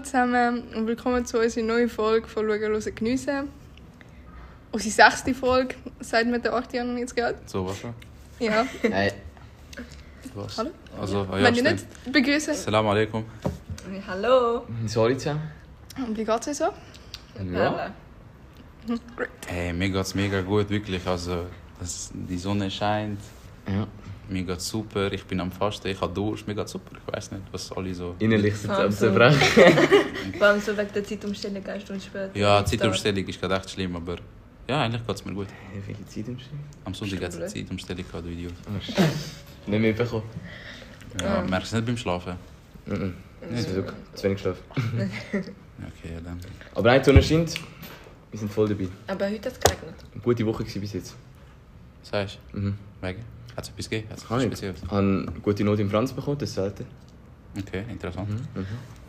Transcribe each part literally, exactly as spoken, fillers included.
zusammen und willkommen zu unserer neuen Folge von «Schauen, hören, geniessen». Unsere sechste Folge, sagt mir der Artian jetzt gerade. So, was schon? Ja. Hey. Was? Hallo? Also, ja, Wenn ihr stimmt. nicht begrüßen. Assalamu alaikum. Hallo. Sorry zusammen. Und wie geht's euch so? Ja. Hey, mir geht's mega gut, wirklich. Also, das, die Sonne scheint. Ja. Mir geht's super. Ich bin am Fasten, ich habe Durst. Mir geht's super. Ich weiß nicht, was alle so... Innerlich sind sie am Also. Zerbrechen. Vor allem so wegen der Zeitumstellung eine Stunde später. Ja, die Zeitumstellung ist gerade echt schlimm, aber... Ja, eigentlich geht's mir gut. Hey, welche Zeit im Stehen? Am Sonntag hat es eine Zeitumstellung gehabt, du Idiot. Oh, shit. Nicht mehr bekommen. Ja, merkst du nicht beim Schlafen? Mhm. Das ist wirklich zu wenig Schlaf. Okay, ja dann. Aber nein, die Sonne scheint. Wir sind voll dabei. Aber heute hat es geregnet. Eine gute Woche gewesen bis jetzt. Sagst du? Mhm. Wegen? Hat es etwas gegeben? Hat es Kann etwas ich. Spezielles? Ich habe eine gute Note in Franz bekommen, das ist selten. Okay, interessant. Mhm. Mhm.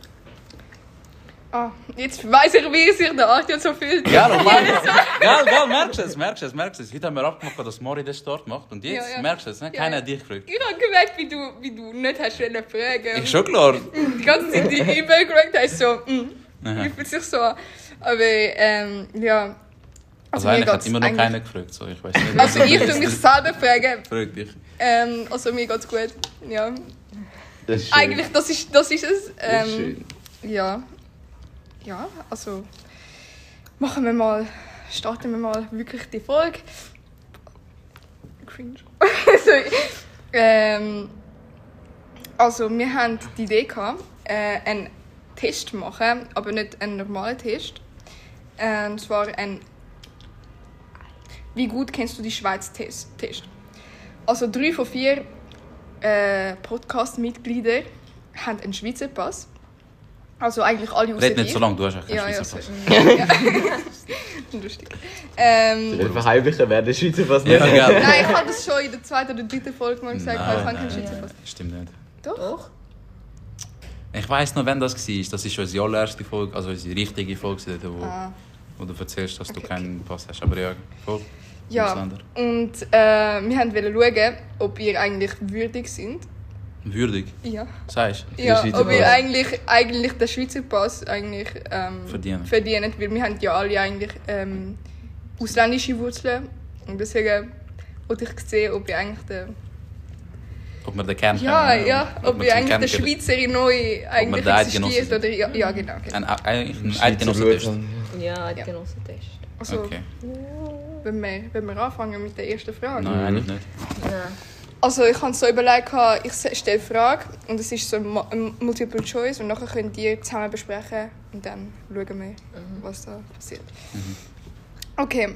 Ah, jetzt weiss ich, wie sich der Artian so fühlt. Gell, und merkst gell, gell, merkst du es, merkst du es, merkst du es. Heute haben wir abgemacht, dass Mori den Start macht und jetzt Ja, ja. merkst du es, ne? Ja, Keiner ja. hat dich gefragt. Ich habe gemerkt, wie du, wie du nicht hast fragen fragen. Ist schon klar. Die ganze Zeit die E-Mail geschaut hast, so, mm, Aha. wie fühlt sich so an. Aber, ähm, ja. Also mir eigentlich hat geht's immer noch eigentlich- keiner gefragt, so, ich weiß nicht. Also ich tue mich selber fragen. Frag dich. Ähm, also mir geht's gut. Ja. Das ist schön. Eigentlich, das ist, das ist es. Das ist Ähm, schön. ja. Ja, also machen wir mal, starten wir mal wirklich die Folge. Cringe. Sorry. Ähm, also wir hatten die Idee gehabt, äh, einen Test zu machen, aber nicht einen normalen Test. Äh, und zwar ein «Wie gut kennst du die Schweiz?» Test. Also drei von vier äh, Podcast-Mitglieder haben einen Schweizer Pass. Also eigentlich alle außer Red nicht dir. so lange, du hast auch keinen Ja, ja, Schweizer Pass. sorry. ja. Lustig. Ähm, Der Verheimlichen wäre der Schweizer fast Ja, nicht. gell. nein, ich habe das schon in der zweiten oder dritten Folge mal gesagt, Nein, ich habe keinen nein. Schweizer Pass. Stimmt nicht. Doch? Doch. Ich weiss noch, wann das war. Das ist unsere allererste Folge, also unsere richtige Folge, wo, Ah. wo du erzählst, dass du Okay, keinen Pass hast. Aber ja, voll. Ja, Ausländer. und äh, wir wollten schauen, ob ihr eigentlich würdig sind. Würdig, Ja. sagst du? Ja, Schweizer ob ihr Pass. eigentlich, eigentlich den Schweizer Pass eigentlich, ähm, Verdienen. verdienen. Weil wir haben ja alle eigentlich ähm, ausländische Wurzeln. Und deswegen wollte ich sehen, ob ihr eigentlich den... Ob wir den Kern Ja, kennen, ja, ob, wir ihr zum eigentlich Kern der gehören. Schweizer in neu eigentlich der Eidgenosse existiert. sind. Oder, ja, ja, genau. genau. Ein, eigentlich ein Schweizer Eidgenossentest. Blut haben. Ja, ein Genossentest. Also, Okay. wenn, wir, wenn wir anfangen mit der ersten Frage. Nein, eigentlich nicht. Ja. Also ich habe so überlegt, ich stelle eine Frage und es ist so ein Mu- ein Multiple Choice und nachher könnt ihr zusammen besprechen und dann schauen wir, was da passiert. Okay.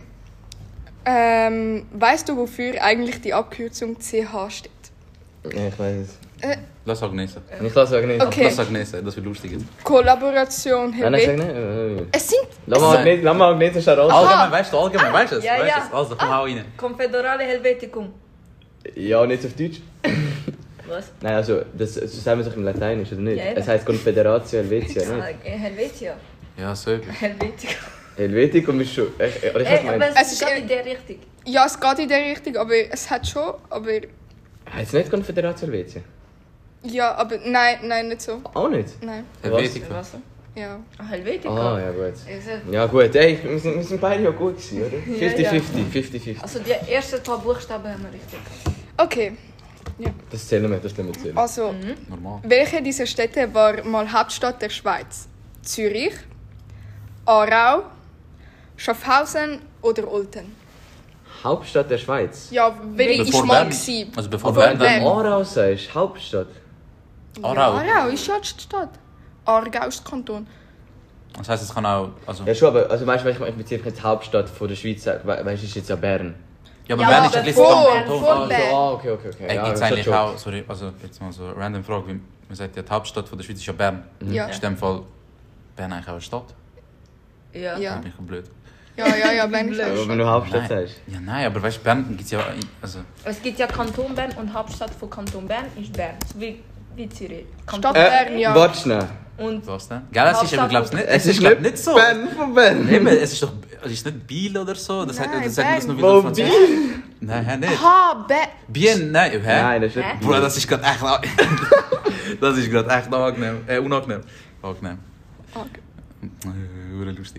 Ähm, weißt du, wofür eigentlich die Abkürzung C H steht? Ja, ich weiß es. Äh, Lass Agnese. Ich lasse sagen nicht. Okay. Lass Agnese, das wird lustig jetzt. Kollaboration Nein, nein, sag Helvetia. nicht. Äh, Es sind... Lass mal Agnese- lass mal Agnese schon raus. Allgemein, weißt du, allgemein, weißt du es? Ja, weißt ja. du es? Also, komm, hau rein. Confederale Helveticum. Ja, nicht auf Deutsch. Was? Nein, also, das, das sagen wir sich im Lateinisch, oder nicht? Ja, eben. Es heisst Confederatio Helvetia, Ah, nicht? äh, Helvetia. Ja, so etwas. Helveticum. Helveticum ist schon... Ich, oder ich Ey, hab's aber gemeint. es Es ist ist gerade eher- in der Richtung. Ja, es geht in der Richtung, aber es hat schon, aber... Heisst es nicht Confederatio Helvetia? Ja, aber nein, nein, nicht so. Auch nicht? Nein, Helvetica. Was? ja. Ah, Helveticum. Ah, ja gut. Also- Ja gut, ey, wir sind, wir sind beide ja gut gewesen, oder? Ja, fifty ja. fifty, fifty fifty. Also die ersten paar Buchstaben haben wir richtig. Okay, Das zählen wir, das können wir zählen. also... Normal. Welche dieser Städte war mal Hauptstadt der Schweiz? Zürich, Aarau, Schaffhausen oder Olten? Hauptstadt der Schweiz. Ja, welche Bevor ist mal Bern. gewesen? Also bevor Bevor Bern, dann... Bern. Aarau sagst, Hauptstadt. Aarau. Ja, Aarau ist ja die Stadt. Aargau ist der Kanton. Das heisst, es kann auch... Also, Ja schon, aber also weißt du, ich beziehe mich jetzt Hauptstadt von der Schweiz, we- weißt du, ist jetzt ja Bern. ja, aber Ja, Bern ist ja aber gleich vor- Kanton. vor Also, Bern. Ah, okay, okay, okay. Ey, Ja, gibt's das ist eigentlich schon. auch... Sorry, also jetzt mal so eine random Frage. wie- Man sagt ja, die Hauptstadt von der Schweiz ist ja Bern. Ja. Ist in dem Fall Bern eigentlich auch eine Stadt? Ja. Ja. Da bin ich blöd. Ja, ja, ja, Bern ist Aber auch wenn du Hauptstadt Nein. sagst. Ja, nein, aber weißt du, Bern gibt es ja... Also, Es gibt ja Kanton Bern und Hauptstadt von Kanton Bern ist Bern. So wie, wie Zürich. Stadt Äh, Bern, ja. Warte schnell. Und was denn? Gell, es ist aber, Hauptstadt glaubst du nicht... Es ist glaub, nicht nicht so. Bern von Bern. Nein, es ist doch... Es ist nicht Biel oder so. Das sagt Nein, das sagt man das nur Wo wieder Französisch. Nein, hä, nicht. Aha, Bern. Bien, nein, hä? Nein, das ist Hä? nicht. Bruder, das ist gerade echt... Das ist gerade echt angenehm. Äh, unangenehm. Angenehm. Okay. Hure lustig.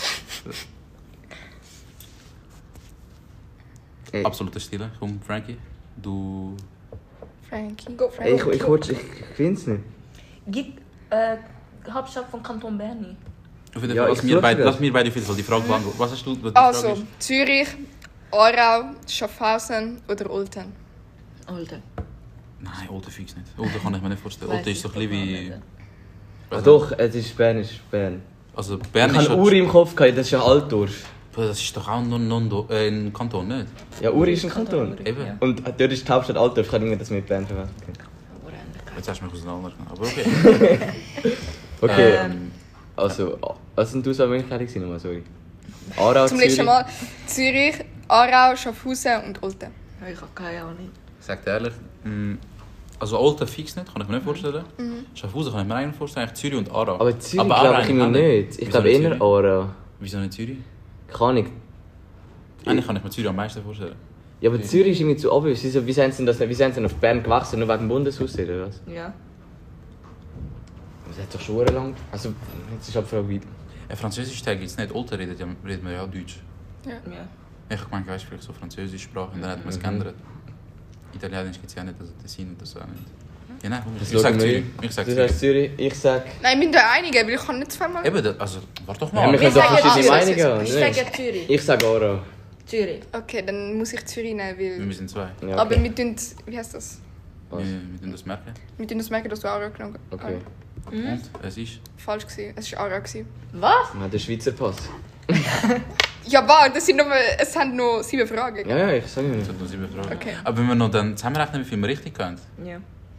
Ey. Absoluter Stille. Komm, Frankie. Du... Frankie. Go, Ey, ich, ich, ich, ich finde es nicht. Gib äh, Hauptstadt von Kanton Bern ein. Auf jeden Ja, Fall, ich lass, mir suche beide, das. lass mir beide auf jeden Fall die Frage beantworten. Was hast du? Was die Also, Frage ist? Zürich, Aarau, Schaffhausen oder Olten? Alter. Nein, Olten fix nicht. Olten kann ich mir nicht vorstellen. Olten ist so ein bisschen wie... Ah, doch, es ist Bern, es ist Bern. Also Bern Ich ist habe schon... Uri im Kopf gehabt, das ist ja Altdorf. Das ist doch auch noch non, äh, ein Kanton, nicht? Ja, Uri ist ein Kanton. Eben. Ja. Und dort ist die Hauptstadt Altdorf, ich kann nicht das mit Bern verwechseln. Jetzt hast du mich auseinandergenommen. Aber okay. Okay, Ähm, also, was sind die Auswahlmöglichkeiten nochmal, sorry? Aarau, Zum Zürich. letzten Mal Zürich, Aarau, Schaffhausen und Olten. Ich habe keine Ahnung. ich sag dir ehrlich, mh, also Olten fix nicht, kann ich mir nicht vorstellen. Schaffhausen kann ich mir eigentlich vorstellen, eigentlich Zürich und Aarau. Aber Zürich Aarau glaube ich eigentlich immer auch nicht. Ich Wieso glaube nicht eher Zürich? Aarau. Wieso nicht Zürich? Keine Ahnung. Eigentlich kann ich mir Zürich am meisten vorstellen. Ja, aber Zürich ist irgendwie zu obvious. Wieso- Wie sind sie denn das nicht- wie sind sie denn auf Bern gewachsen? Nur wegen dem Bundeshaus oder was? Ja. Das hat doch schon lang. Also, jetzt ist halt die Frage, wie. Ein Französisch Tag gibt es nicht. Olten redet, ja, redet man ja auch Deutsch. Ja. Ich meine, weißt du, vielleicht so Französisch Sprache und dann hat man es Mhm. geändert. Italienisch gibt es ja nicht, also Tessin oder so auch nicht. Ja, nein, Das ich sag schauen wir. Zürich. Ich sag Du Zürich. sagst Zürich, ich sag. Nein, wir sind da einige, weil ich kann nicht zweimal... Eben, das- also, warte doch Ja, mal. wir können Wir doch sagen verschiedene Zürich. Meinungen haben. Ich oder sage nicht? Zürich. Ich sag Aarau. Zürich. Okay, dann muss ich Zürich nehmen, weil... Wir sind zwei. Ja, okay. Aber wir tun... Wie heißt das? Was? Wir, wir tun das merken. Wir tun das merken, dass du Aarau genommen hast. Okay. Und es ist... Falsch gewesen. Es war Aarau gewesen. Was? Man hat den Schweizer Pass. Ja, warte, das sind noch mal, es sind noch sieben Fragen. Ja, ja, ich sag Es nicht. hat noch sieben Fragen. Okay. Aber wenn wir noch dann zusammenrechnen, wie viel wir richtig können. Ja.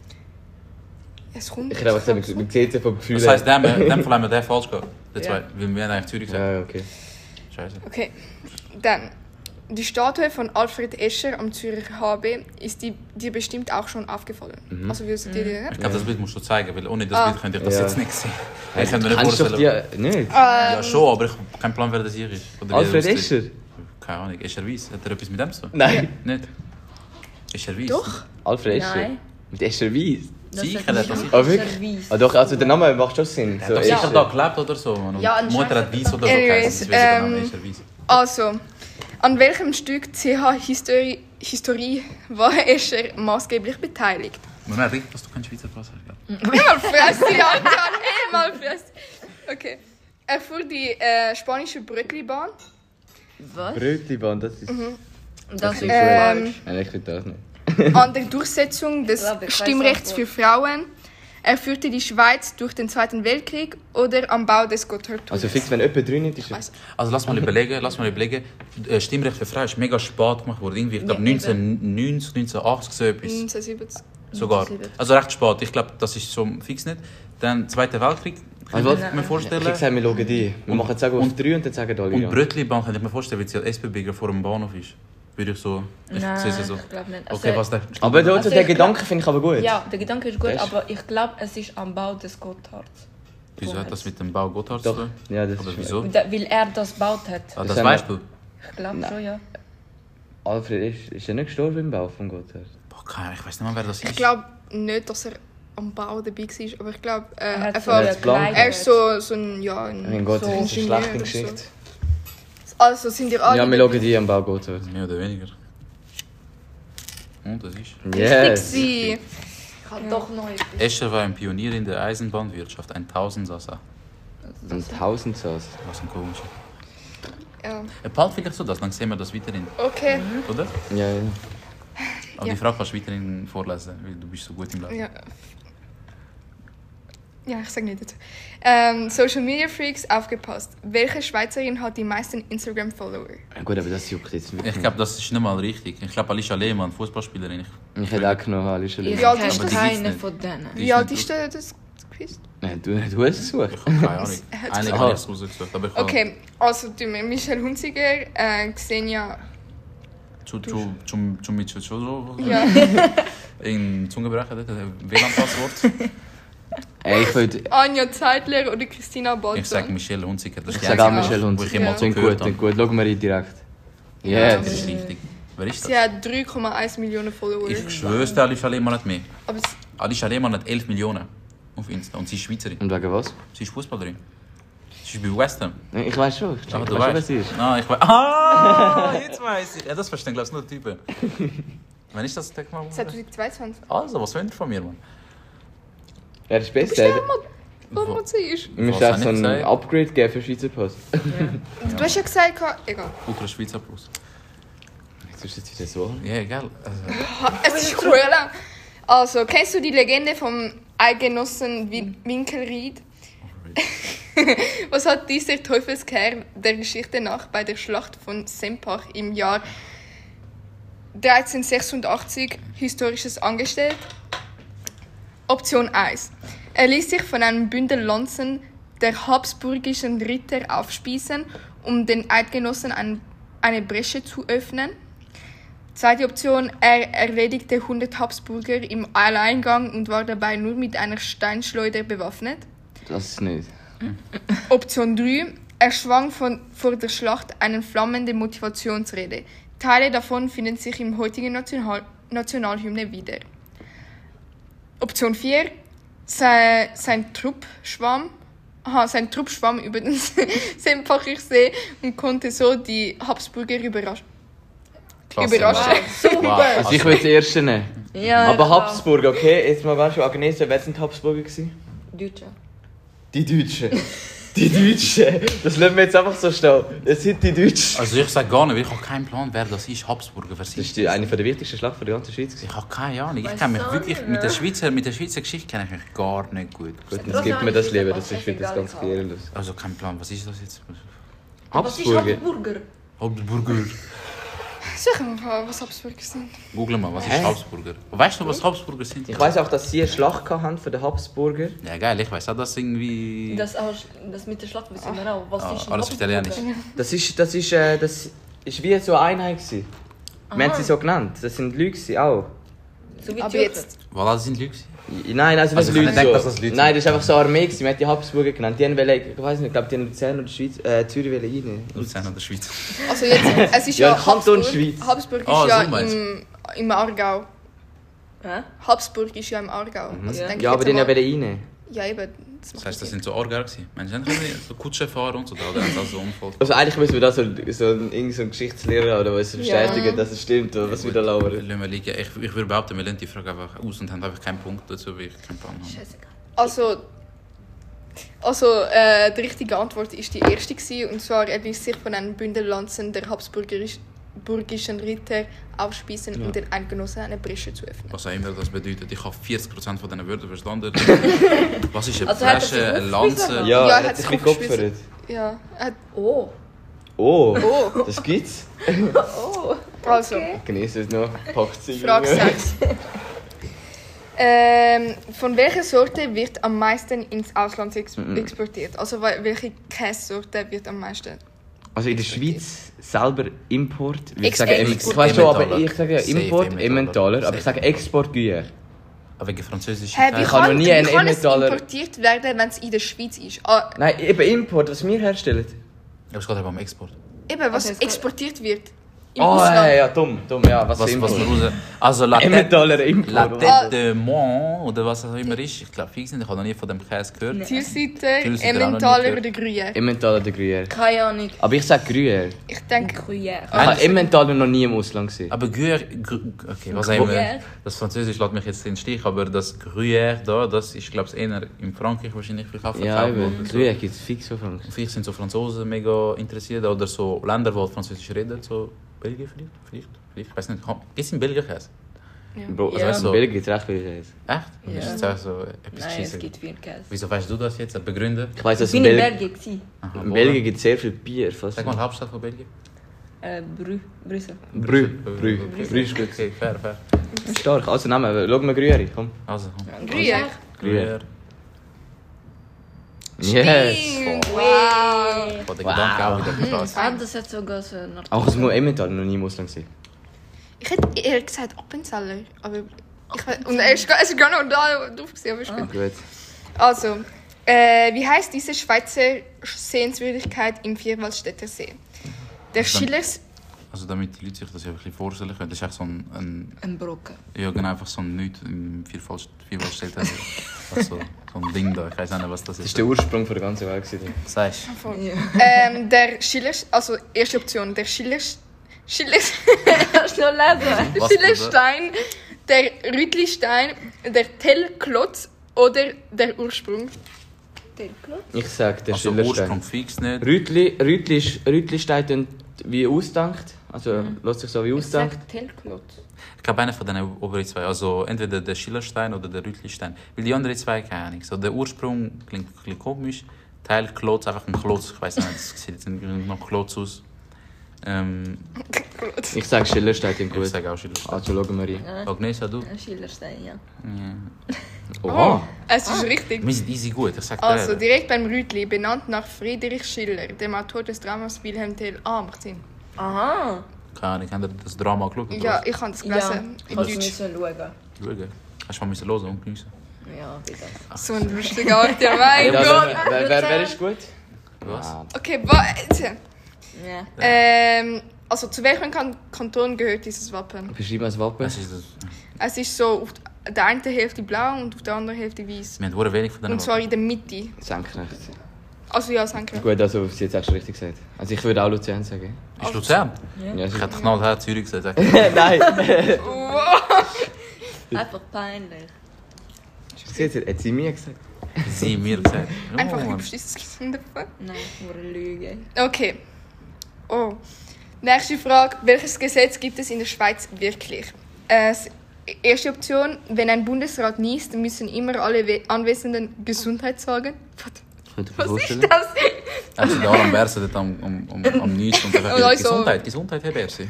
Es kommt. Ich hätte einfach gesagt, man sieht ja vom Gefühl Das heisst, in dem, in dem Fall haben wir den falsch gehabt. Der Ja. zwei. Weil wir haben eigentlich Zürich gesagt. Ja, okay. Scheiße. Okay, dann. Die Statue von Alfred Escher am Zürcher H B ist die, dir bestimmt auch schon aufgefallen. Mhm. Also wie dir die, Ich glaube, das Bild musst du zeigen, weil ohne das Ah. Bild könnt ihr das Ja. jetzt nicht sehen. Hey, Ich kann mir du nicht kennst doch vorstellen. die... Nicht? Ja, schon, aber ich habe keinen Plan, wer das hier ist. Oder wie Alfred er aussieht. Escher? Keine Ahnung. Escher Weiss. Hat er etwas mit dem zu tun? Nein. Nicht? Escher Weiss? Doch. Alfred Escher? Nein. Mit Escher Weiss? Sicher, der hat das sicher. Ah, wirklich? Ah, doch, also der Name macht schon Sinn. Der So, hat doch sicher Escher. da gelebt oder so. Mann. Und Ja, die Mutter hat anscheinend- Weiss oder so Anyways, geheißen. Das weiß ich ähm, genau, Escher Weiss. Also, an welchem Stück C H History, Historie war Escher maßgeblich beteiligt? Moment, richtig, dass du keinen Schweizer Pass hast. gell? Mal fress die Alter, hey, mal fress. Okay. Er fuhr die äh, spanische Brötli-Bahn. Was? Brötli-Bahn, das ist... Das ist Ähm, falsch. Nein, ich finde das nicht. An der Durchsetzung des Ich glaube, ich weiß Stimmrechts auch, für Frauen. Er führte die Schweiz durch den Zweiten Weltkrieg oder am Bau des Gotthardtunnels. Also fix, wenn jemand drin ist, ist Weiss. es... Also lass mal überlegen, lass mal überlegen. Äh, Stimmrecht für Frauen ist mega spät gemacht worden. Irgendwie, ich glaube Ja, neunzehnhundertneunzig, neunzehnhachtzig so etwas. neunzehnhundertsiebzig. Sogar. neunzehnhundertsiebzig. Also recht spät. Ich glaube, das ist so fix nicht. Dann Zweiter Weltkrieg, kann Also, ich mir vorstellen. Ich habe gesagt, wir schauen die. Wir machen sagen auf drei und dann sagen alle Und ja. Brötli-Bahn kann ich mir vorstellen, weil sie S B B vor dem Bahnhof ist. Würde ich so... Ich Nein, sehe es so. ich glaube nicht. Also, Okay, was der... Aber dort, Also der ich Gedanke finde ich aber gut. Ja, der Gedanke ist gut, Das ist- aber ich glaube, es ist am Bau des Gotthards. Wieso hat das mit dem Bau Gotthard zu Doch. tun? Ja, das Oder ist... wieso? Da- Weil er das gebaut hat. Ah, Das das haben weißt du? Ich glaube Nein. schon, ja. Alfred ist, ist er nicht gestorben im Bau von Gotthard? Boah, keine, ich weiß nicht mal, wer das ist. Ich glaube nicht, dass er am Bau dabei war, aber ich glaube, äh, Er hat einfach, so einen Plan. er ist so, so ein, ja, ein, Mein Gott, so das ist eine Ingenieur schlechte oder Geschichte. So. Also sind ihr alle... Ja, wir schauen die am Bau Gotthard. Mehr oder weniger. Und das ist... Yes! Sie. Ich habe doch noch etwas. Escher war ein Pionier in der Eisenbahnwirtschaft, ein Tausendsasser. Ein Tausendsass. Was ein komisch. Ja. Er behalten vielleicht so das, dann sehen wir das weiterhin, Okay. oder? Ja, ja. Aber Ja. die Frage kannst du weiterhin vorlesen, weil du bist so gut im Lesen. Ja. Ja, ich sag nicht dazu. Ähm, Social Media Freaks, aufgepasst. Welche Schweizerin hat die meisten Instagram-Follower? Ja, gut, aber das juckt jetzt wirklich Ich glaube, das ist nicht mal richtig. Ich glaube, Alicia Lehmann, Fußballspielerin. nicht. Ich hätte auch genommen, Alicia Ich Lehmann. Wie alt kenne ist das? keinen von denen. Die Wie ist alt nicht ist der, das Quiz? Nein, du, du hast es gesucht. Ich habe keine Ahnung. Er hat Eigentlich gesagt- habe ich es rausgesucht, aber ich habe Okay, also die Michelle Hunziger, äh, Xenia... zu zu zum zum mit zu so Ja. in Zungebrecher dort W L A N-Passwort. Ey, ich würde... Anja Zeitler oder Christina Bolton? Ich sage Michelle Hunziker. Das Ich ist sage auch die einzige, Michelle wo Hunziker. ich immer Ja. so Klingt gehört gut, klingt habe. gut. Schauen wir rein direkt. Ja, Das Yes! ist richtig. Wer ist Sie das? hat drei Komma eins Millionen Follower. Ich schwör's dir, Alicia Lehmann hat mehr. Aber es, Alicia Lehmann hat elf Millionen auf Insta und sie ist Schweizerin. Und wegen was? Sie ist Fußballerin. ist bei West Ham. Ich weiß schon. Ich Ah, weiß du schon, was weißt. es ist. Ah, ich weiß. Ah, jetzt weiß ich. Ja, das verstehen, glaube ich, nur Typen. Wann ist das? Denk mal. zweitausendzweiundzwanzig. Also, was wollt ihr von mir, Mann? Ja, das ist Bist besser. du mal, wo man sie ist? Wir müssen Was auch so habe ich ein gesagt? Upgrade geben für Schweizer Post. Du hast ja gesagt, egal. Ultra Schweizer Plus. Jetzt ist es wieder so. Ja, geil. Also, Ha, Es ist cool lang. Also, kennst du die Legende vom Eidgenossen Win- Winkelried? Was hat dieser Teufelskerl der Geschichte nach bei der Schlacht von Sempach im Jahr dreizehnhundertsechsundachtzig Historisches angestellt? Option eins. Er ließ sich von einem Bündel Lanzen der habsburgischen Ritter aufspießen, um den Eidgenossen ein, eine Bresche zu öffnen. Zweite Option, er erledigte hundert Habsburger im Alleingang und war dabei nur mit einer Steinschleuder bewaffnet. Das ist nicht. Option drei, er schwang von, vor der Schlacht eine flammende Motivationsrede. Teile davon finden sich im heutigen National Nationalhymne wieder. Option vier, sein, sein Trupp schwamm, aha, sein Trupp schwamm über den Sempacher See und konnte so die Habsburger überraschen. klasse. Überraschend. Wow. Also ich will das erste nehmen. Ja, Aber ja. Habsburg, okay? Jetzt mal ganz schön Agnese, wer sind die Habsburger gewesen? Deutsche. Die Deutschen. Die Deutschen. Das lassen wir jetzt einfach so stehen. Es sind die Deutschen. Also ich sage gar nicht, weil ich habe keinen Plan, wer das ist. Habsburger, wer Das ist ist die, eine der wichtigsten Schlachten der ganzen Schweiz. Ich habe keine Ahnung. Ich Weiss kenne mich auch wirklich nicht, mit der ne? Schweizer, mit der Schweizer Geschichte kenne ich mich gar nicht gut. Gut, jetzt gibt mir das lieber, das ist wieder das ganz ehrenlos. Also kein Plan. Was ist das jetzt? Was ist Habsburger. Habsburger? Habsburger. Sag mal, was Habsburger sind. Google mal, was ist Hä? Habsburger? Weißt du, was Habsburger sind? Ich weiss auch, dass sie eine Schlacht hatten für den Habsburger. Ja geil, ich weiß auch, dass irgendwie... Das, auch, das mit der Schlacht wissen wir auch. Was Ah, ist alles auf Italienisch. Das ist, das ist, äh, das ist wie so eine Einheit gewesen. Wir haben sie so genannt. Das sind Leute gewesen, auch. So wie Aber Türken. jetzt, Voilà, das sind Leute. Nein, also nicht Also ich Leute denke, so. dass das Leute Nein, sind. das ist einfach so eine Armee gewesen. Wir haben die Habsburger genannt. Die haben wollen, ich weiß nicht, ich glaube, die haben Luzern oder Schweiz, äh, Zürich wollen rein. Luzern oder Schweiz. also jetzt, es ist Ja, ja, Kanton Habsburg. Schweiz. Habsburg ist Ah, ja so meinst im, im Aargau. Hä? Habsburg ist ja im Aargau. Also Ja. denke Ja, ich aber jetzt die einmal- wollen rein. Ja, eben. Das, Das heisst, das sind so Orger gewesen. Menschen haben so Kutsche fahren und so, da haben sie also Unfall. Also eigentlich müssen wir da so, so, irgend so einen Geschichtslehrer haben, der uns bestätigen, Ja. dass es stimmt, oder was wir da labern. Lassen wir liegen. Ich, ich würde behaupten, wir lassen die Frage einfach aus und haben einfach keinen Punkt dazu, weil ich keinen Plan habe. Scheißegal. Also, also äh, die richtige Antwort ist die erste gewesen, und zwar er ließ sich von einem Bündel Lanzen der habsburgischen Ritter aufspießen, um den Eidgenossen eine Bresche zu öffnen. Was auch immer das bedeutet. Ich habe vierzig Prozent von diesen Wörtern verstanden. Was ist eine Also hat er sich Flasche, eine aufgespielt? Lanze? Ja, Ja, er er hat sich hat mit sich geopfert. Ja, er hat, Oh. Oh, Oh. das gibt's. Oh. also, Genießen es noch, packt sie. Frage sechs. Ähm, von welcher Sorte wird am meisten ins Ausland ex exportiert? Also wel- welche Käsesorte wird am meisten? Also in der Schweiz selber Import, ich Ex- sage Em- Export. ich weiß schon, aber Emmentaler. ich sage ja Safe Import Emmentaler. Emmentaler, aber ich Safe. sage Export Gruyère. Aber wegen französisch. Hä, wie Ich habe kann, noch nie wie einen kann es Emmentaler- importiert werden, wenn es in der Schweiz ist? Ah, Nein, eben Import, was wir herstellen. Aber es geht eben um Export. eben, was Okay, es geht- exportiert wird. Im Oh, Ausland. ja, ja, dumm, dumm, ja, was, Was, Import? was wir raus... Also La Tête, Emmentaler La Import. Ah. Tête de Mont oder was auch immer ist. Ich glaube, fix nicht. Ich habe noch nie von dem Käse gehört. Tilsiter, Tilsiter auch noch nie Emmentaler gehört. oder Gruyère? Emmentaler der Gruyère. Keine Ahnung. Aber ich sage Gruyère. Ich denke, Gruyère. Ich habe Emmentaler noch nie im Ausland gesehen. Aber Gruyère... Gru- Okay, was auch immer. Gruyère. Das Französisch lässt mich jetzt in den Stich, aber das Gruyère da, das ist, glaube ich, eher in Frankreich wahrscheinlich viel verkauft Ja, eben. worden. So. Gruyère gibt es fix von Frankreich. Vielleicht sind so Franzosen mega interessiert oder so Länder, die Französisch reden, so Belgien vielleicht, vielleicht, vielleicht, ich weiß nicht. Gibt es in Belgien Käse? Bro, also Ja. weißt du, in Belgien gibt es recht viel Käse. Echt? Ja. Ist jetzt auch so etwas Nein, es Scheisse? gibt viel Käse. Wieso weißt du das jetzt? Begründen? Ich weiss, dass Ich in bin in Belgien, Belgien. gewesen. Aha, in wo? Belgien gibt es sehr viel Bier. Fast. Sag mal Hauptstadt von Belgien. Äh, Brü Brüssel. Brü. Brü. Brü. Okay. Brü ist gut. Okay, fair, fair. Stark. Also nehmen, schau mal Gruyère, komm. Also, komm. Gruyère. Gruyère. Yes. Stimmt. Wow. Ich wollte den Gedanken auch wieder krass. Ah, das hat sogar so eine Auch es muss Emmentaler noch nie im Ausland gesehen. Ich hätte eher gesagt Appenzeller, aber ich weiß, und er ist, gar- er ist gar noch da drauf gesehen, aber ist gut. Gut. Also, äh, wie heißt diese Schweizer Sehenswürdigkeit im Vierwaldstätter See? Der Also dann- Schillers... Also damit die Leute sich das ja wirklich vorstellen können, das ist echt so ein, ein Ein Brocken. ja genau, einfach so ein Nichts im Vierwaldstädter. Also, So ein Ding da, ich weiß nicht, was das Das ist. war der Ursprung von der ganzen Welt. gewesen. Sagst Ähm, der Schiller... Also, erste Option. Der Schiller... Schiller... Kannst du noch lesen? Der Was Schillerstein, der Rütlistein, der Tellklotz oder der Ursprung. Telklotz? Ich sag der Also Schillerstein. Ursprung fix nicht. Rütli, Rütli, ist- Rütli steht dann wie ausgedacht. Also Mhm. lässt sich so wie Ich ausgedacht. sag Telklotz. Ich glaube, einer von den oberen zwei. Also entweder der Schillerstein oder der Rütlistein. Weil die anderen zwei keine Ahnung. So, der Ursprung klingt ein bisschen komisch. Teil Klotz, einfach ein Klotz. Ich weiß nicht, das sieht jetzt nicht noch Klotz aus. Ähm, Ich sag Schillerstein im ich gut. sage auch Schillerstein. Also schauen wir rein. Ja. Agnesa, du? Ein Schillerstein, ja. Ja. Oha! Es ist richtig. Wir sind easy gut, ich sag dir. Also, direkt beim Rütli, benannt nach Friedrich Schiller, dem Autor des Dramas Wilhelm Tell. Ah, macht Sinn. Aha. Keine Ahnung, habt ihr das Drama geschaut? oder Ja, was? ich habe es Ja, gelesen. in kannst du Deutsch. müssen schauen. Schauen. Hast du mal müssen hören und geniessen? Ja, bitte. So ein lustiger Ort, ja, mein Ja, Gott. wer, wer, wer, wer ist gut? Was? Ah, Okay, warte. Ja. Ähm, also, zu welchem kan Kanton gehört dieses Wappen? beschreib mal das Wappen. Was ist das? Es ist so auf der einen Hälfte blau und auf der anderen Hälfte weiß. Wir haben sehr wenig von denen. Und zwar in der Mitte. Senkrecht. Also ja, danke. Gut, also sie hat es schon richtig gesagt. Also ich würde auch Luzern sagen. Ist Luzern? Ja, Ich sie- hätte knallhart Zürich gesagt. Nein! Einfach peinlich. Sie hat, hat sie mir gesagt. Sie mir gesagt. Oh, Einfach Mann. hübsch ist es gefunden. Nein, nur eine Lüge. Okay. Oh. Nächste Frage. Welches Gesetz gibt es in der Schweiz wirklich? Äh, erste Option. Wenn ein Bundesrat niest, müssen immer alle We- Anwesenden Gesundheit sagen. Könnt ihr euch Was vorstellen? ist das? Also der Alan Berse dort am, am, am, am Nies und einfach Oh, wieder also- Gesundheit, Gesundheit, Herr Berse.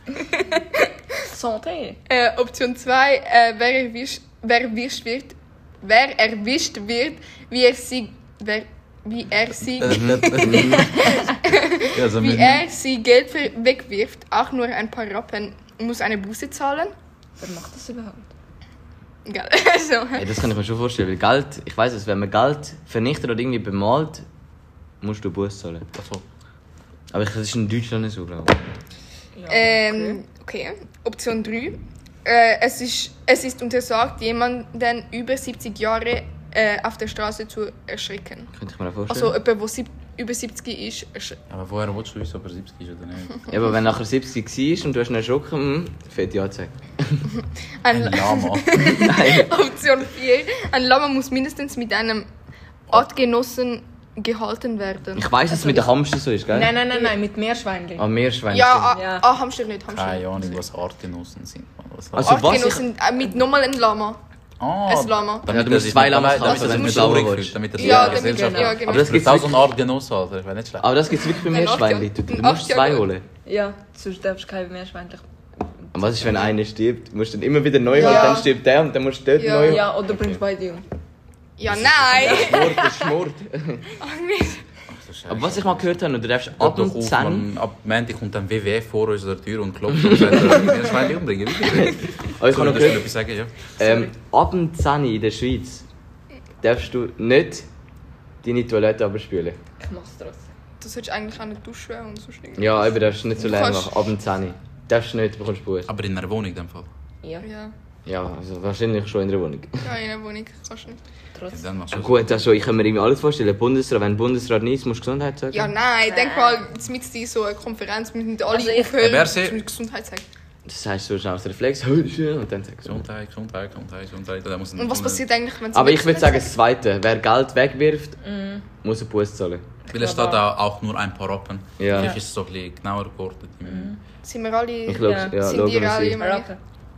Santé. Äh, Option zwei. Äh, wer, erwischt, wer erwischt wird, wer erwischt wird, wie er sie, wer, wie er sie, ja, also wie mit, er sie Geld ver- wegwirft, auch nur ein paar Rappen, muss eine Buße zahlen. Wer macht das überhaupt? Geil. so. Hey, das kann ich mir schon vorstellen, weil Geld, ich weiss es, wenn man Geld vernichtet oder irgendwie bemalt, musst du Buß zahlen. Achso. Aber ich- das ist in Deutschland nicht so, glaube ich. Ja, Ähm, okay. Option drei. Äh, es, ist, es ist untersagt, jemanden über siebzig Jahre äh, auf der Straße zu erschrecken. Könnte ich mir auch vorstellen. Also jemand, der sieb- über siebzig ist, ersch- Aber woher willst du wissen, ob er siebzig ist oder nicht? Ja, aber wenn nachher siebzig war und du hast ihn erschrocken, hm, fette Anzeige. ein Ein Lama. Option vier. Ein Lama muss mindestens mit einem Artgenossen gehalten werden. Ich weiss, dass es mit den Hamster so ist, gell? Nein, nein, nein, nein, mit Meerschweinchen. Ah, Meerschwein. Ja, ah, Ja. ah, Hamster nicht, Hamster Keine nicht. Ahnung, was Artgenossen sind. Was Also, was Artgenossen äh, mit nochmal einem Lama. ah, ein Lama. Damit Ja, du er musst sich zwei nicht- Lamas damit- damit kaufen, er wenn sich du nicht sauber traurig willst. fühlt, damit er sich Ja, in der damit- Gesellschaft- ja, genau. Aber das Es gibt's gibt auch so wirklich, eine Art Genosse, Alter. Ich weiß nicht schlecht. aber das gibt's wirklich bei Ein Meerschweinchen. Acht- Du, du ein musst Acht- zwei ja, holen. Ja, sonst darfst du kein Meerschweinchen. Und was ist, wenn einer stirbt? Du musst dann immer wieder neu holen, Ja. dann stirbt der und dann musst du dort Ja. neu holen. Ja, oder bringst beide um. Ja, nein! Schmort, das schmort. Ach, Mist. Aber was ich mal gehört habe, du darfst Ab ab doch und auf, zehn... man, ab Montag kommt dann W W F vor unserer Tür und klopft und sagt, wir müssen Schweine umbringen. Aber ich habe noch gehört, etwas sagen, ja. ähm, ab dem zehn in der Schweiz darfst du nicht deine Toilette abspülen. Ich mach's trotzdem. Du solltest eigentlich auch nicht duschen und so schnell. Ja, aber darfst du nicht so Du lange kannst- machen. Ab dem zehn. Darfst du nicht, bekommst du Buß. Aber in einer Wohnung in dem Fall. Ja, Ja, Ja, also wahrscheinlich schon in der Wohnung. ja in einer Wohnung kannst du nicht. Ja, trotzdem. dann machst du es. Gut, also ich kann mir irgendwie alles vorstellen. Bundesrat, wenn Bundesrat nichts, musst du Gesundheit sagen. Ja, nein, denk mal, jetzt mit dir so eine Konferenz, wir müssen alle Also ich- aufhören, Wer sie- zum Gesundheit sagen. Das heißt so schnell aus Reflex, und dann sagst du. Gesundheit, Gesundheit, Gesundheit, Gesundheit. Da muss Und was passiert eigentlich, wenn sie Aber nicht ich würde sagen, Gesundheit das Zweite. Wer Geld wegwirft, muss einen Buß zahlen. Weil es steht auch, auch nur ein paar Rappen. Ja. Vielleicht ist es so ein bisschen genauer geordnet. sagen? Sind wir alle... Ich glaube, Ja. ja, Sind schauen die wir alle sie. immer- Rappen.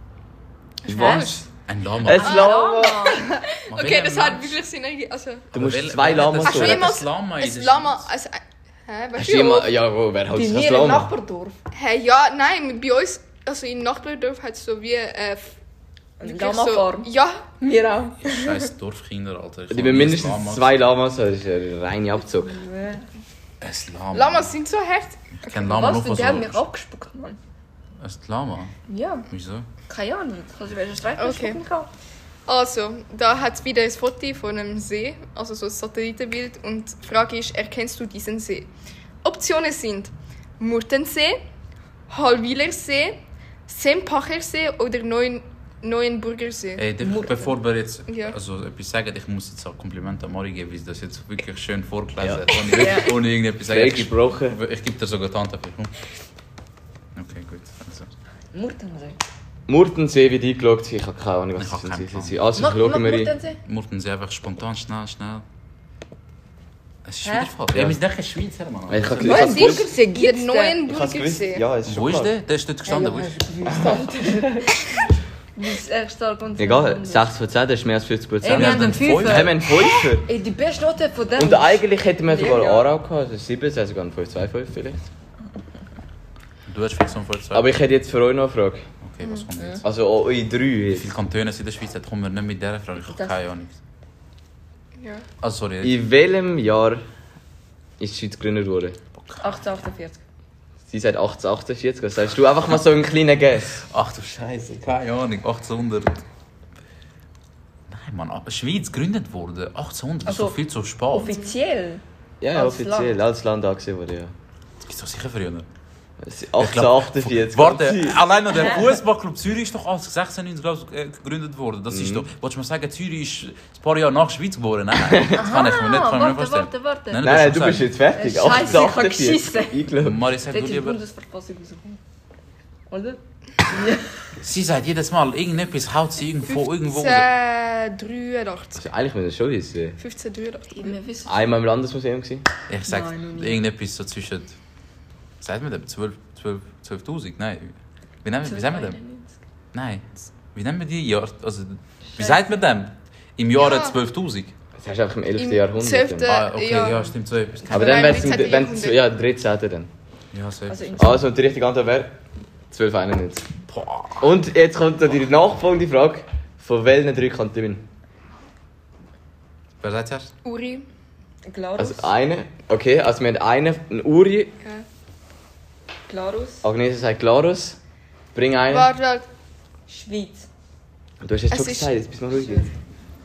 Was? Ein Lama. Ein Lama! Okay, das hat wirklich Sinn ergeben. Also, Du musst Wel- zwei wer- Lamas hast du wer- holen. wer- jemals das Lama in ein der Lama... Schweiz? Also, hä, weißt Hast du du immer... wie? Ja, wo, wer Bei hat das mir im Lama? Nachbardorf. Hä, ja, nein, bei uns, also in Nachbardorf hat es so wie... Äh, Eine wirklich Lama-Farm. So, ja, Wir auch. Scheiß Dorfkinder, Alter. Ich Die hab müssen nie mindestens ein Lama zwei Lamas haben, das ist ein reiner Abzug. gesehen. Ein Lama. Lamas sind so hart. Ich kenn Lama nur Was? von Die so... haben mich abgespuckt, Mann. Ein Lama? Ja, Wieso? keine Ahnung. Also, wer ist Streit? Okay. Also, da hat es wieder ein Foto von einem See, also so ein Satellitenbild. Und die Frage ist, erkennst du diesen See? Optionen sind Murtensee, Hallwilersee, Sempachersee oder Neuen Neuenburgersee. Ey, darf ich, bevor wir jetzt Ja. also, etwas sagen, ich muss jetzt auch Komplimente an Mari geben, weil sie das jetzt wirklich schön vorgelesen Ja. hat. Ohne, Ja. ohne irgendetwas sagen. Frei Ich gebe gesprochen. ich geb dir sogar die Hand dafür. Komm. Okay, gut. Also. Murtensee. Murtensee wird eingeloggt. Ich habe keine Ahnung, was Ich hab das keinen sind. Plan. Also, Mach- schauen mach wir rein. Murtensee. Murten einfach spontan, schnell, schnell. Es ist Hä? wieder falsch. Ja, wir sind doch in Schweiz, Mann. Ich habe Was? gewusst. Burgersee Der gibt's denn? Ich habe gewusst. Neuenburgersee. Ja, ist Wo schon ist klar. der? Der ist dort gestanden. Wo ist Das ist echt stark und Egal, sechs von zehn, das ist mehr als fünfzig Ey, Prozent. wir haben den einen Fünfer. Hey, wir haben einen Fünfer. Ey, die beste Note von dem. Und eigentlich hätten wir sogar Ja. Aarau gehabt, also sieben, das heißt sogar ein fünf zwei fünf vielleicht. Du hast fix um vorzeigen. Aber ich hätte jetzt für euch noch eine Frage. Okay, was kommt jetzt? Also eure drei Wie jetzt. viele Kantone sind in der Schweiz? Da kommen wir nicht mit dieser Frage. Ich habe Das- keine Ahnung. Ja. Also, sorry. In welchem Jahr ist die Schweiz gegründet worden? achtzehnhundertachtundvierzig. Sie sagt achtzehnhundertachtundvierzig, was sagst du? Einfach mal so einen kleinen Guess. Ach du Scheiße, keine Ahnung. achtzehnhundert. Nein, Mann, aber Schweiz gegründet wurde. achtzehnhundert ist Also, so viel zu spät. Offiziell. Ja, ja, Als offiziell, Land. als Land angesehen wurde, ja. Das gibt es doch sicher früher. Es ist achtzehnhundertachtundvierzig. Warte, ganz sein. allein noch der Fußballclub Zürich ist doch als sechzehnhundertneunzig glaub ich, äh, gegründet worden. Das ist Mhm. doch. Wolltest du mir sagen, Zürich ist ein paar Jahre nach Schweiz geboren? Nein, das kann ich mir nicht, kann ich mir nicht warte, vorstellen. warte, warte. Nein, Nein, nein, du hast bist schon jetzt fertig. Scheiße, ich hab achtzehnhundertachtundvierzig. geschissen. Eingeloggt. Mari, sag Das du ist die lieber. Bundesverfassung rausgekommen. Oder? Sie sagt jedes Mal, irgendetwas haut sie irgendwo, irgendwo. raus. fünfzehnhundertdreiundachtzig. Also eigentlich müssen wir das schon wissen. fünfzehnhundertdreiundachtzig. Wir wissen Einmal im Landesmuseum gewesen. Ich sag Nein, noch nie. irgendetwas so zwischen. Sagt man das? zwölf, zwölf, zwölftausend? Nein. Wie nennen wir, wie sagen wir das? Nein. Wie nennen wir die Jahr? Also, wie sagt man dem? Im Jahre Ja. zwölftausend? Das hast du einfach im elften Im Jahrhundert. zwölften. dann. Ah, okay, ja, ja. stimmt so etwas. Aber Nein, dann wäre es dreizehnten im wenn Jahrhundert. ja, dreizehnten dann. Ja, so Also etwas. in Also und die richtige Antwort wäre zwölfhunderteinundneunzig. Boah. Und jetzt kommt da die nachfolgende Frage. Von welchen drei Kantonen? Wer sagt zuerst? Uri. Glarus. Also eine. Okay, also wir haben einen, einen Uri. Ja. Glarus. Agnese sagt Glarus. Bring einen. Warte, Schweiz. Du hast jetzt Es schon ist- gesagt, jetzt bist du mal ruhig. jetzt.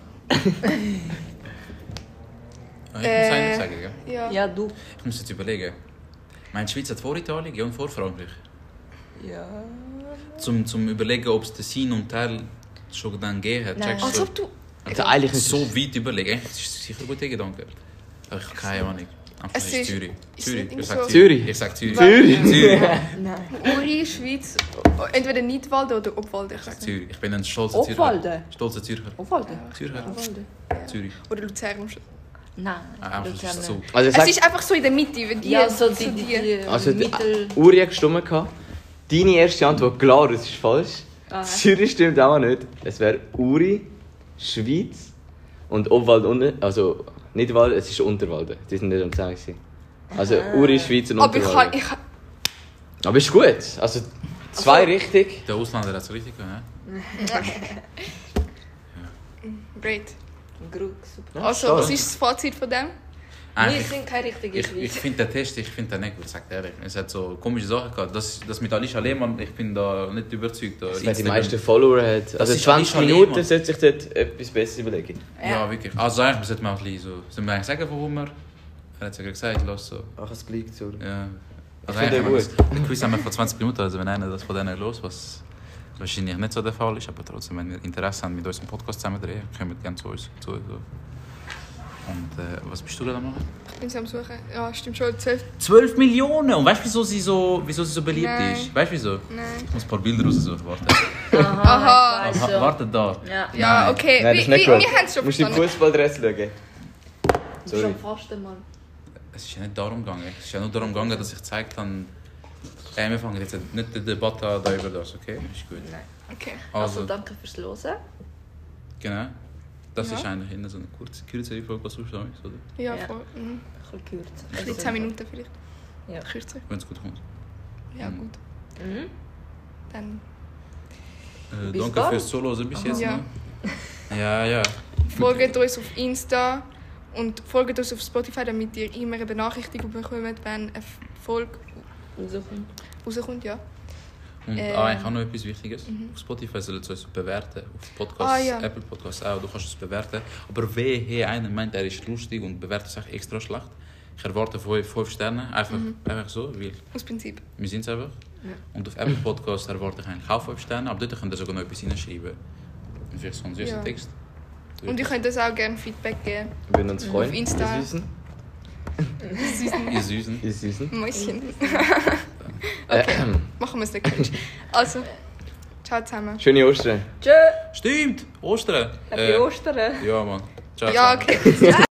Ich muss Äh. einen sagen, gell? ja. Ja, du. Ich muss jetzt überlegen. Meine Schweiz hat vor Italien ja, und vor Frankreich. Ja. Zum, zum überlegen, ob es den Sinn und Teil schon dann gegeben hat. Nein. Checkst Als du? ob du... Also eigentlich ist So weit überlegen. Das ist sicher ein guter Gedanke. Aber ich habe keine Ahnung. Einfach Es ist ist- Zürich. ist Zürich. nicht Ich so- sag Zürich. Ich sag Zürich. Zürich. Zürich. Nein. Uri, Schweiz, entweder Nidwalden oder Obwalden. Ich sag Zürich. Ich bin ein stolzer Zürcher. Obwalden? Stolzer Zürcher. Obwalden. Zürcher. Obwalden. Zürich. Oder Luzern. Nein. Ah, einfach das ist so. Also Es sag, ist einfach so in der Mitte, wenn die... Ja, so die, die, die, die, also die, Mittel... Uri hat gestimmt. gehabt. Deine erste Antwort, Glarus, ist falsch. Ah. Zürich stimmt auch nicht. Es wäre Uri, Schweiz und Obwald unten. Also nicht Wald, es ist Unterwalden. Die sind nicht am Zehn gewesen. Also Uri, Schweiz und aber ich kann... Unterwalden. Ich kann Aber ist gut. Also zwei richtig. Der Ausländer hat es richtig gemacht. great. Grug, super. Also, stark. was ist das Fazit von dem? Wir Eigentlich, sind keine richtige ich ich Schweiz. finde den Test, ich finde den nicht gut, sagt ehrlich. Es hat so komische Sachen gehabt. Das, das mit Alicia Lehmann, ich bin da nicht überzeugt. Da Wer die Instagram- meisten Follower hat. Also ist zwanzig Alicia Minuten Lehmann. sollte sich dort etwas besser überlegen. Ja, wirklich. Also eigentlich sollte man auch ein bisschen so... Sollen wir eigentlich sagen, warum wir... Er hat es ja gerade gesagt, lass so... Ach, es liegt so. Ja. Also finde eigentlich den haben wir das- den Quiz haben wir vor zwanzig Minuten, also wenn einer das von denen los, was wahrscheinlich nicht so der Fall ist, aber trotzdem, wenn ihr Interesse habt, mit uns einen Podcast zusammen drehen, kommt gerne zu uns. Zu, so. Und äh, was bist du gerade am machen? Ich bin sie am Suchen. Ja, stimmt schon. zwölf. zwölf Millionen! Und weißt du, wieso sie so, wieso sie so beliebt Nein. ist? Weißt du wieso? Nein. Ich muss ein paar Bilder raussuchen, warte. Aha, Aha. ich weiss Aha, schon. warte da. Ja. Ja, Nein. okay. Nein, das wir ist nicht wir, gut. wir haben es schon Du musst im verstanden. Fußballdress schauen. Du bist Sorry. schon fast einmal. Es ist ja nicht darum gegangen. Es ist ja nur darum gegangen, dass ich gezeigt habe, äh, wir fangen jetzt nicht die Debatte an da über das, okay? Ist gut. Nein. Okay. Also, Also, danke fürs Hören. genau. Das Ja. ist eigentlich eher so eine kurze, kürzere Folge, was du sagst, oder? Ja, Ja. voll. Mhm. Ein bisschen kürzer. Ein bisschen zehn Minuten vielleicht. Ja. Kürzer. Wenn es gut kommt. Ja, Mhm. gut. Mhm. Dann Äh, Bis danke bald. fürs Zuhören bis jetzt. Ja. noch. Ja, ja. folgt uns auf Insta und folgt uns auf Spotify, damit ihr immer eine Benachrichtigung bekommt, wenn eine Folge Rauskommt. rauskommt. Ja. Und Ähm. ah, ich habe noch etwas Wichtiges. Auf Spotify sollen sie uns bewerten. Auf Podcasts, Ah, ja. Apple Podcasts auch. Du kannst es bewerten. Aber wehe, einer meint, er ist lustig und bewertet es extra schlecht. Ich erwarte von euch fünf Sterne. Einfach, einfach so, weil Aus Prinzip. wir sind es einfach. Und auf Apple Podcasts erwarte ich eigentlich auch fünf Sterne, aber dort könnt ihr sogar noch etwas reinschreiben. Und vielleicht so einen süßen Ja. Text. Und ihr könnt uns auch gerne Feedback geben. Wir würden uns freuen. Auf Insta. Ihr Süßen. Süßen Ihr Süßen. Ihr Süßen. Mäuschen. Äh, Machen wir es nicht cringe. Also, ciao zusammen. schöne Ostern. Tschö. Stimmt! Ostern! Happy Ostern. Ja, Mann. Ciao Ja, zusammen. okay.